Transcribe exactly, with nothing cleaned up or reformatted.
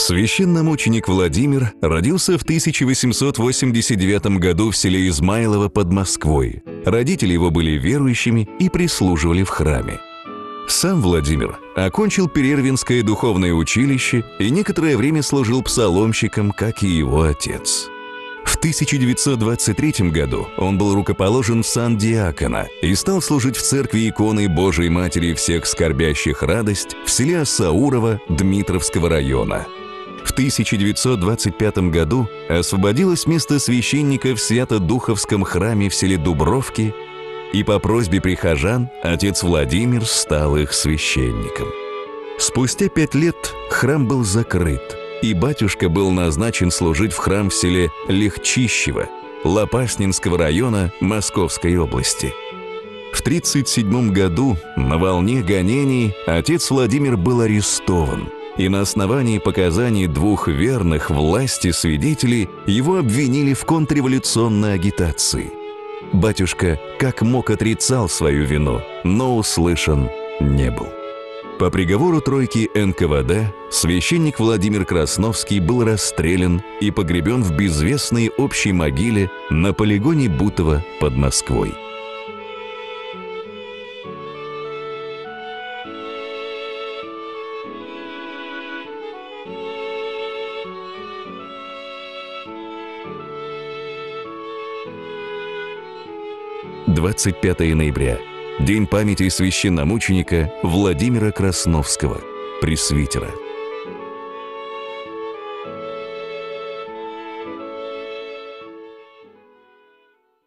Священномученик Владимир родился в тысяча восемьсот восемьдесят девятом году в селе Измайлово под Москвой. Родители его были верующими и прислуживали в храме. Сам Владимир окончил Перервинское духовное училище и некоторое время служил псаломщиком, как и его отец. В тысяча девятьсот двадцать третьем году он был рукоположен в сан диакона и стал служить в церкви иконы Божией Матери всех скорбящих радость в селе Осаурово Дмитровского района. В тысяча девятьсот двадцать пятом году освободилось место священника в Свято-Духовском храме в селе Дубровки, и по просьбе прихожан отец Владимир стал их священником. Спустя пять лет храм был закрыт, и батюшка был назначен служить в храм в селе Легчищево Лопаснинского района Московской области. В тридцать седьмом году на волне гонений отец Владимир был арестован, и на основании показаний двух верных власти свидетелей его обвинили в контрреволюционной агитации. Батюшка как мог отрицал свою вину, но услышан не был. По приговору тройки эн ка вэ дэ священник Владимир Красновский был расстрелян и погребен в безвестной общей могиле на полигоне Бутово под Москвой. двадцать пятое ноября. День памяти священномученика Владимира Красновского, пресвитера.